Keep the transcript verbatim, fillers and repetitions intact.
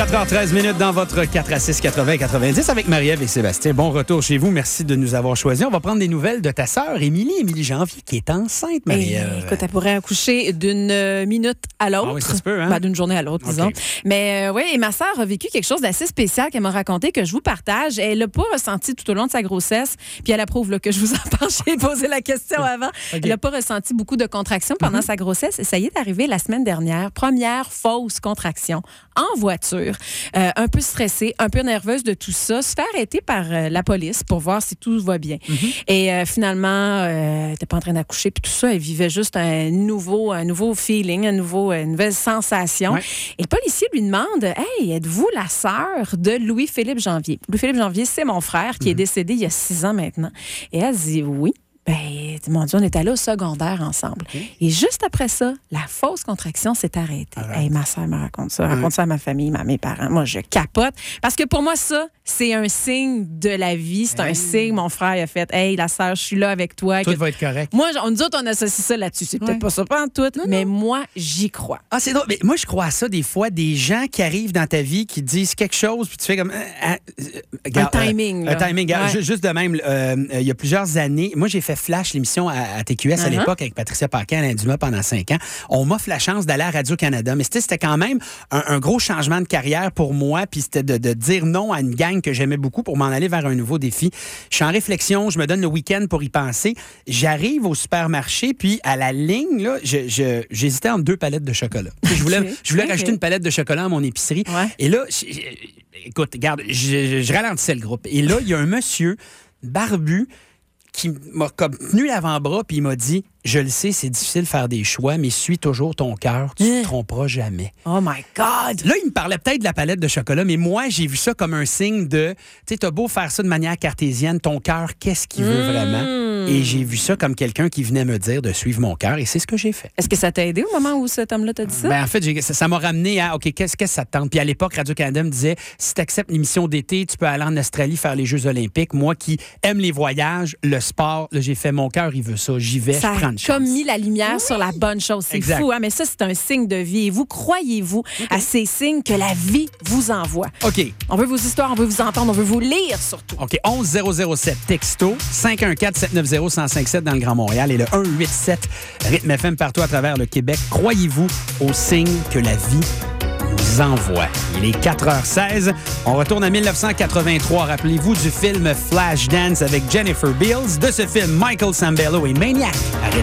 quatre heures treize minutes dans votre quatre à six quatre-vingts quatre-vingt-dix avec Marie-Ève et Sébastien. Bon retour chez vous. Merci de nous avoir choisis. On va prendre des nouvelles de ta sœur, Émilie, Émilie Janvier, qui est enceinte, Marie-Ève. Écoute, elle pourrait accoucher d'une minute à l'autre. Ah oui, ça se peut, hein? Ben, d'une journée à l'autre, disons. Okay. Mais euh, oui, et ma sœur a vécu quelque chose d'assez spécial qu'elle m'a raconté, que je vous partage. Elle l'a pas ressenti tout au long de sa grossesse. Puis elle approuve là, que je vous en parle. J'ai posé la question avant. Okay. Elle n'a pas ressenti beaucoup de contractions pendant mm-hmm. sa grossesse. Et ça y est arrivé la semaine dernière. Première fausse contraction en voiture. Euh, un peu stressée, un peu nerveuse de tout ça. Se fait arrêter par euh, la police pour voir si tout va bien. Mm-hmm. Et euh, finalement, euh, elle n'était pas en train d'accoucher. Puis tout ça, elle vivait juste un nouveau, un nouveau feeling, un nouveau, une nouvelle sensation. Ouais. Et le policier lui demande, « Hey, êtes-vous la sœur de Louis-Philippe Janvier? » Louis-Philippe Janvier, c'est mon frère qui mm-hmm. est décédé il y a six ans maintenant. Et elle dit « Oui. » Ben, mon Dieu, on est allés au secondaire ensemble. Okay. Et juste après ça, la fausse contraction s'est arrêtée. Right. Hey, ma soeur me raconte ça. Elle raconte ça à ma famille, à mes parents. Moi, je capote. Parce que pour moi, ça, c'est un signe de la vie. C'est hey. un signe. Mon frère a fait, hey, la sœur, je suis là avec toi. Tout que... va être correct. Moi, on nous autres, on associe ça là-dessus. C'est ouais. peut-être pas ça, pas en tout, non, mais non. moi, j'y crois. Ah, c'est drôle. Mais moi, je crois à ça des fois. Des gens qui arrivent dans ta vie, qui disent quelque chose, puis tu fais comme. Euh, euh, un timing. Euh, un timing. Ouais. Juste de même, euh, il y a plusieurs années, moi, j'ai fait Flash, l'émission à à T Q S uh-huh. à l'époque avec Patricia Paquin, Alain Dumas pendant cinq ans. On m'offre la chance d'aller à Radio-Canada. Mais c'était quand même un, un gros changement de carrière pour moi. Puis c'était de, de dire non à une gang que j'aimais beaucoup pour m'en aller vers un nouveau défi. Je suis en réflexion. Je me donne le week-end pour y penser. J'arrive au supermarché. Puis à la ligne, là, je, je, j'hésitais entre deux palettes de chocolat. Je voulais, okay. je voulais okay. racheter une palette de chocolat à mon épicerie. Ouais. Et là, je, je, écoute, regarde, je, je ralentissais le groupe. Et là, il y a un monsieur barbu qui m'a comme tenu l'avant-bras puis il m'a dit « Je le sais, c'est difficile de faire des choix, mais suis toujours ton cœur, tu ne te tromperas jamais. » Oh my God! Là, il me parlait peut-être de la palette de chocolat, mais moi, j'ai vu ça comme un signe de, tu sais, t'as beau faire ça de manière cartésienne, ton cœur, qu'est-ce qu'il veut mmh. vraiment? Et j'ai vu ça comme quelqu'un qui venait me dire de suivre mon cœur, et c'est ce que j'ai fait. Est-ce que ça t'a aidé au moment où cet homme-là t'a dit ça? Ben, en fait, j'ai, ça, ça m'a ramené à, OK, qu'est-ce que ça te tente? Puis à l'époque, Radio-Canada me disait, si tu acceptes l'émission d'été, tu peux aller en Australie faire les Jeux olympiques. Moi qui aime les voyages, le sport, là, j'ai fait mon cœur, il veut ça. J'y vais, ça je prends une chance. Ça a comme mis la lumière oui. sur la bonne chose. C'est exact. Fou, hein? Mais ça, c'est un signe de vie. Et vous, croyez-vous okay. à ces signes que la vie vous envoie? OK. On veut vos histoires, on veut vous entendre, on veut vous lire surtout. OK. onze zéro zéro sept, texto, cinq un quatre sept neuf zéro un zéro cinq sept dans le Grand Montréal et le un huit sept Rythme F M partout à travers le Québec. Croyez-vous aux signes que la vie nous envoie? Il est quatre heures seize. On retourne à dix-neuf cent quatre-vingt-trois. Rappelez-vous du film Flashdance avec Jennifer Beals. De ce film, Michael Sambello et Maniac.